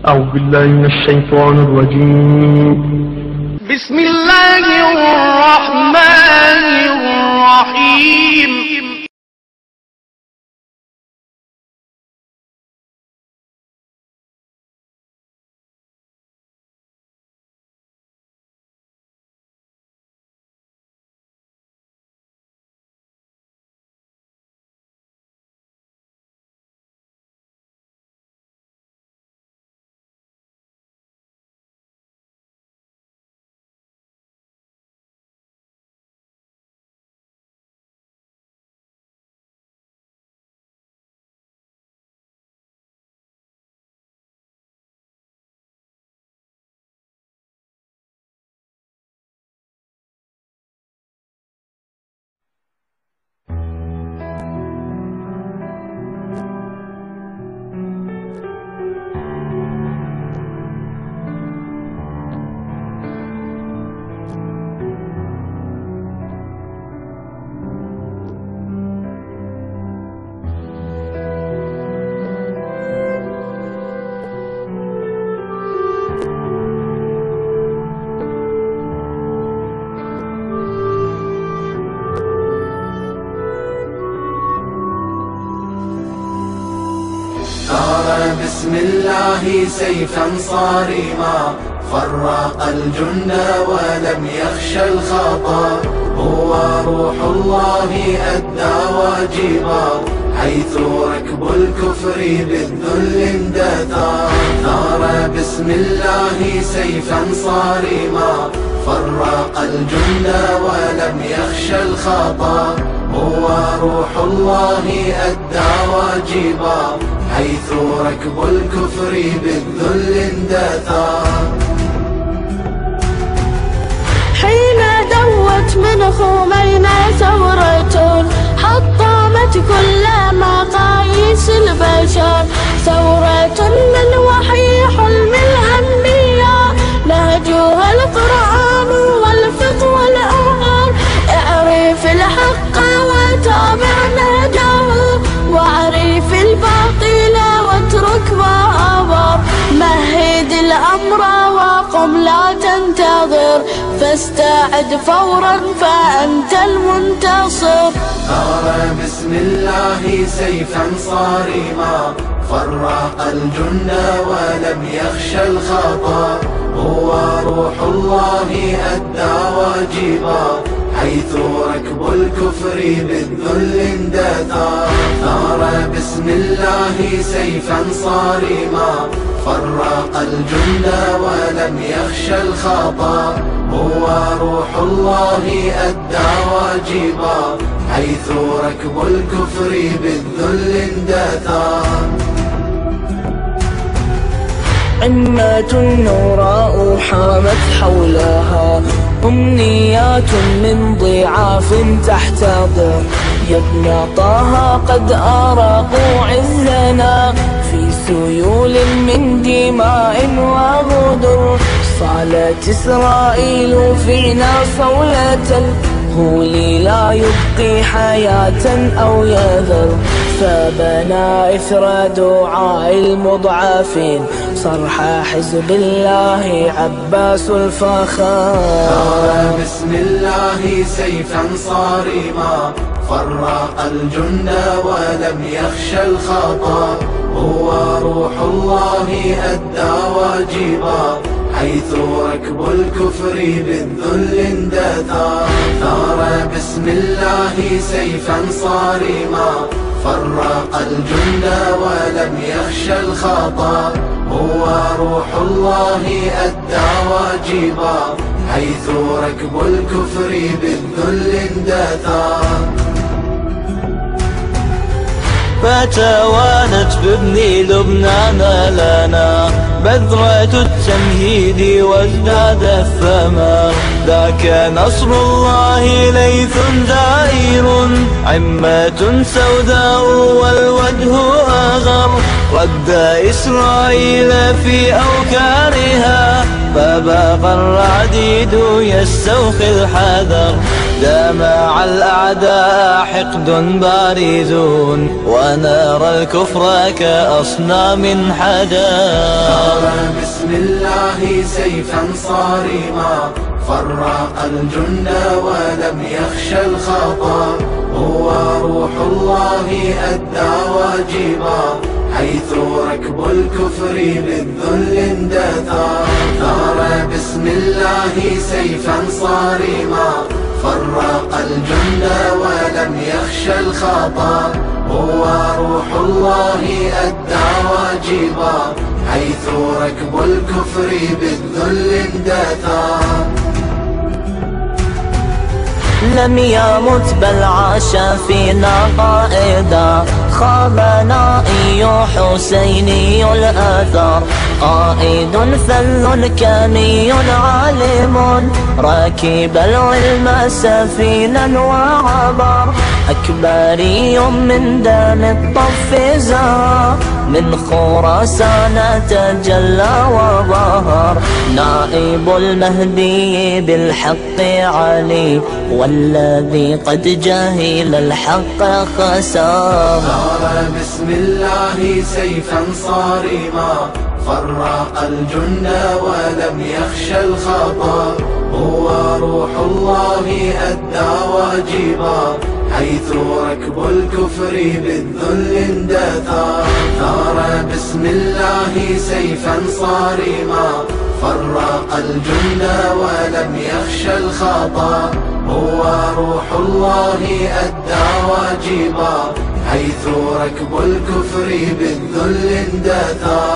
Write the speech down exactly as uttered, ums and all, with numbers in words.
أعوذ بالله من الشيطان الرجيم. بسم الله الرحمن الرحيم. بسم الله سيفا صارما فرق الجند ولم يخش الخطر، هو روح الله أدى واجبا حيث ركب الكفر بالذل اندثر. ثار بسم الله سيفا صارما فرق الجند ولم يخش الخطر، هو روح الله أدى واجبا حيث ركب الكفر بالذل اندثر. حين دوت من خمينا ثورة حطمت كل مقاييس البشر، ثورة من وحي حلم الأنبياء نهجها القرآن والفقه والأمر. اعرف الحق وتابع نهجه واعرف الباطل واترك ما أمر. مهد الأمر وقم لا تنتظر فاستعد فورا فأنت المنتصر. ثار بسم الله سيفا صارما فرق الجند ولم يخش الخطر، هو روح الله أدى واجبا حيث ركب الكفر بالذل اندثر. ثار بسم الله سيفا صارما فرق الجند ولم يخش الخطر، هو روح الله أدى واجبا حيث ركب الكفر بالذل اندثر. أمة نوراء حامت حولها أمنيات من ضعاف تحتضر، يا ابن طه قد أراقوا عزنا في سيول من دماء وغدر. صالت إسرائيل فينا صولة الهول لا يبقي حياة أو يذر، فبنى إثر دعاء المضعفين صرح حزب الله عباس الفخار. ثار بسم الله سيفا صارما فرق الجند ولم يخش الخطر، هو روح الله أدى واجبا حيث ركب الكفر بالذل اندثر. ثار بسم الله سيفا صارما فرق الجند ولم يخش الخطر، هو روح الله أدى واجبا حيث ركب الكفر بالذل اندثر. فتوانت بابن لبنان لنا بذرة التمهيد وازداد الثمر، ذاك نصر الله ليث دائر عمة سوداء والوجه أغر. رد إسرائيل في أوكارها فباق الرعديد يستوخي الحذر، جمع الأعداء حقد بارزون ونرى الكفر كأصنام حدا. صار بسم الله سيفا صارما فرق الجند ولم يخشى الخطا. هو روح الله أدى واجبا حيث ركب الكفر بالذل اندثى. ثار بسم الله سيفا صارما فرق الجند ولم يخشى الخطا. هو روح الله أدى واجبا حيث ركب الكفر بالذل اندثى. لم يمت بل عاش فينا قائدا خابنائي حسيني الأثر. قائد فذ كاني عالم راكب العلم سفينا وعبر. أكبري من دم الطف زار من خراسان تجلى وظهر. نائب المهدي بالحق علي والذي قد جهل الحق خسار. صار بسم الله سيفا صارما فرق الجند ولم يخشى الخطا. هو روح الله أدى واجبا حيث ركب الكفر بالذل اندثى. ثار بسم الله سيفا صارما فرق الجند ولم يخشى الخطا. هو روح الله أدى واجبا حيث ركب الكفر بالذل اندثى.